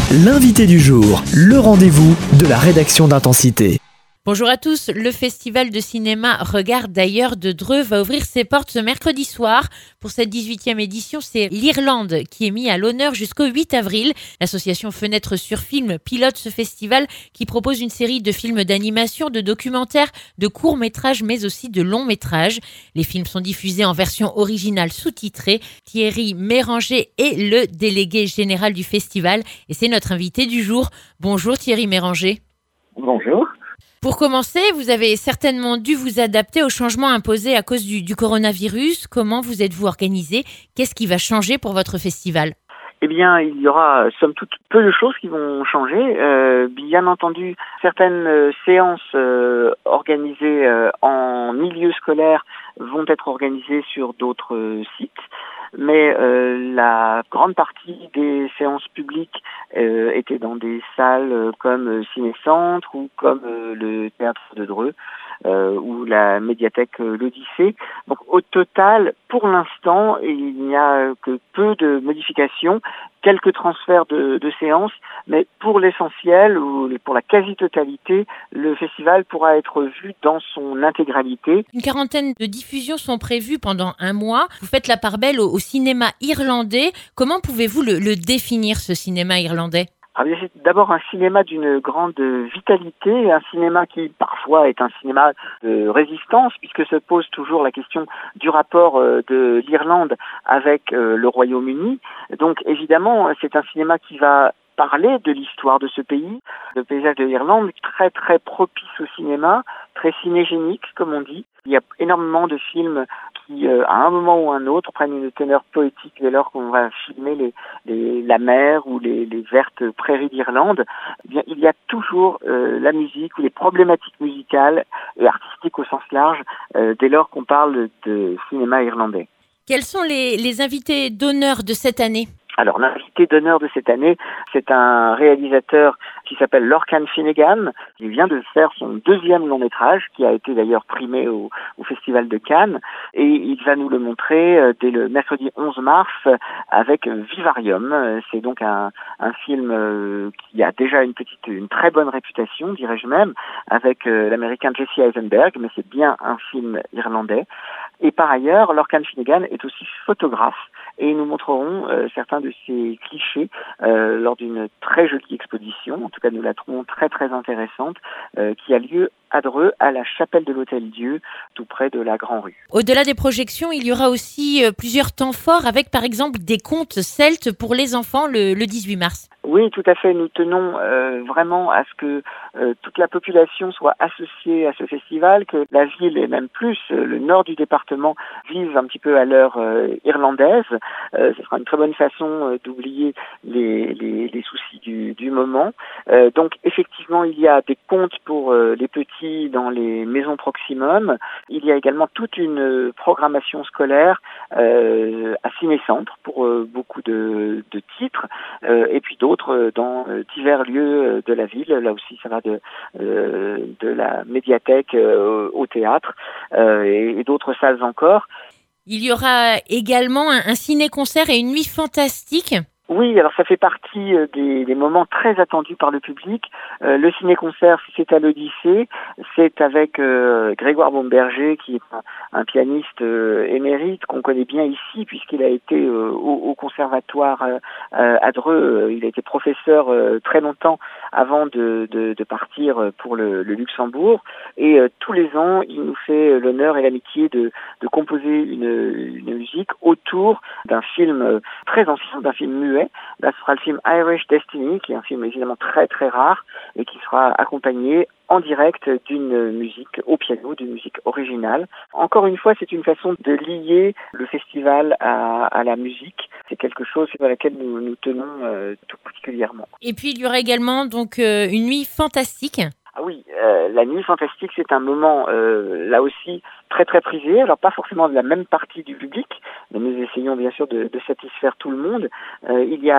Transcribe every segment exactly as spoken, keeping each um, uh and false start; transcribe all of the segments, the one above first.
L'invité du jour, le rendez-vous de la rédaction d'Intensité. Bonjour à tous, le festival de cinéma Regarde d'ailleurs de Dreux va ouvrir ses portes ce mercredi soir. Pour cette dix-huitième édition, c'est l'Irlande qui est mis à l'honneur jusqu'au huit avril. L'association Fenêtre sur Film pilote ce festival qui propose une série de films d'animation, de documentaires, de courts-métrages mais aussi de longs-métrages. Les films sont diffusés en version originale sous-titrée. Thierry Méranger est le délégué général du festival et c'est notre invité du jour. Bonjour Thierry Méranger. Bonjour. Pour commencer, vous avez certainement dû vous adapter aux changements imposés à cause du, du coronavirus. Comment vous êtes-vous organisé? Qu'est-ce qui va changer pour votre festival? Eh bien, il y aura, somme toute, peu de choses qui vont changer. Euh, bien entendu, certaines euh, séances euh, organisées euh, en milieu scolaire vont être organisées sur d'autres euh, sites. Mais euh, la grande partie des séances publiques euh, étaient dans des salles euh, comme euh, Ciné-Centre ou comme euh, le Théâtre de Dreux euh, ou la médiathèque euh, l'Odyssée. Donc au total, pour l'instant, il n'y a que peu de modifications, quelques transferts de, de séances, mais pour l'essentiel ou pour la quasi-totalité, le festival pourra être vu dans son intégralité. Une quarantaine de diffusions sont prévues pendant un mois. Vous faites la part belle au, au cinéma irlandais. Comment pouvez-vous le, le définir, ce cinéma irlandais ? Alors, c'est d'abord un cinéma d'une grande vitalité, un cinéma qui parfois est un cinéma de résistance, puisque se pose toujours la question du rapport de l'Irlande avec le Royaume-Uni. Donc évidemment, c'est un cinéma qui va parler de l'histoire de ce pays, le paysage de l'Irlande, très très propice au cinéma, très cinégénique comme on dit. Il y a énormément de films qui, euh, à un moment ou un autre, prennent une teneur poétique dès lors qu'on va filmer les, les, la mer ou les, les vertes prairies d'Irlande. Eh bien, il y a toujours euh, la musique ou les problématiques musicales et artistiques au sens large euh, dès lors qu'on parle de cinéma irlandais. Quels sont les, les invités d'honneur de cette année ? Alors, l'invité d'honneur de cette année, c'est un réalisateur qui s'appelle Lorcan Finnegan, qui vient de faire son deuxième long-métrage, qui a été d'ailleurs primé au, au Festival de Cannes, et il va nous le montrer euh, dès le mercredi onze mars avec Vivarium. C'est donc un, un film euh, qui a déjà une petite, une très bonne réputation, dirais-je même, avec euh, l'américain Jesse Eisenberg, mais c'est bien un film irlandais. Et par ailleurs, Lorcan Finnegan est aussi photographe, et nous montrerons euh, certains de ses clichés euh, lors d'une très jolie exposition. En tout cas, nous la trouvons très très intéressante, euh, qui a lieu à Dreux, à la chapelle de l'Hôtel-Dieu, tout près de la Grand-Rue. Au-delà des projections, il y aura aussi euh, plusieurs temps forts avec par exemple des contes celtes pour les enfants le, le dix-huit mars. Oui, tout à fait. Nous tenons euh, vraiment à ce que euh, toute la population soit associée à ce festival, que la ville et même plus euh, le nord du département vivent un petit peu à l'heure euh, irlandaise. Euh, ce sera une très bonne façon euh, d'oublier les, les, les soucis du, du moment. Euh, donc effectivement, il y a des contes pour euh, les petits dans les maisons Proximum. Il y a également toute une programmation scolaire euh, à Ciné-Centre pour euh, beaucoup de, de titres euh, et puis d'autres dans divers lieux de la ville. Là aussi, ça va de, euh, de la médiathèque euh, au théâtre euh, et, et d'autres salles encore. Il y aura également un, un ciné-concert et une nuit fantastique. Oui, alors ça fait partie des, des moments très attendus par le public. Euh, le ciné-concert, c'est à l'Odyssée. C'est avec euh, Grégoire Baumberger, qui est un, un pianiste euh, émérite qu'on connaît bien ici, puisqu'il a été euh, au, au conservatoire euh, à Dreux. Il a été professeur euh, très longtemps avant de, de, de partir pour le, le Luxembourg. Et euh, tous les ans, il nous fait l'honneur et l'amitié de, de composer une, une musique autour d'un film très ancien, d'un film muet. Là, ce sera le film Irish Destiny, qui est un film évidemment très très rare et qui sera accompagné en direct d'une musique au piano, d'une musique originale. Encore une fois, c'est une façon de lier le festival à, à la musique. C'est quelque chose à laquelle nous, nous tenons euh, tout particulièrement. Et puis, il y aura également donc euh, une nuit fantastique. Ah oui, euh, la nuit fantastique, c'est un moment, euh, là aussi, très très prisé. Alors pas forcément de la même partie du public, mais nous essayons bien sûr de, de satisfaire tout le monde. Euh, il y a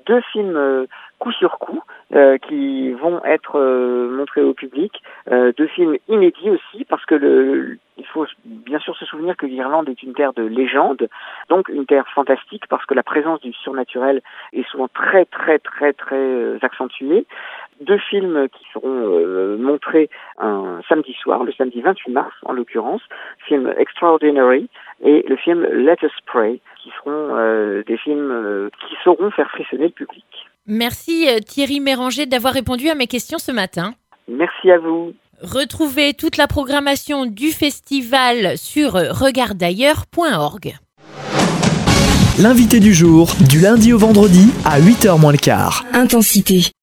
deux films euh, coup sur coup euh, qui vont être euh, montrés au public, euh, deux films inédits aussi parce que le, il faut bien sûr se souvenir que l'Irlande est une terre de légende, donc une terre fantastique parce que la présence du surnaturel est souvent très très très très euh, accentuée. Deux films qui seront euh, montrés un samedi soir, le samedi vingt-huit mars en l'occurrence, le film Extraordinary et le film Let Us Pray, qui seront euh, des films euh, qui sauront faire frissonner le public. Merci Thierry Méranger d'avoir répondu à mes questions ce matin. Merci à vous. Retrouvez toute la programmation du festival sur regarde ailleurs point org. L'invité du jour, du lundi au vendredi à huit heures moins le quart. Intensité.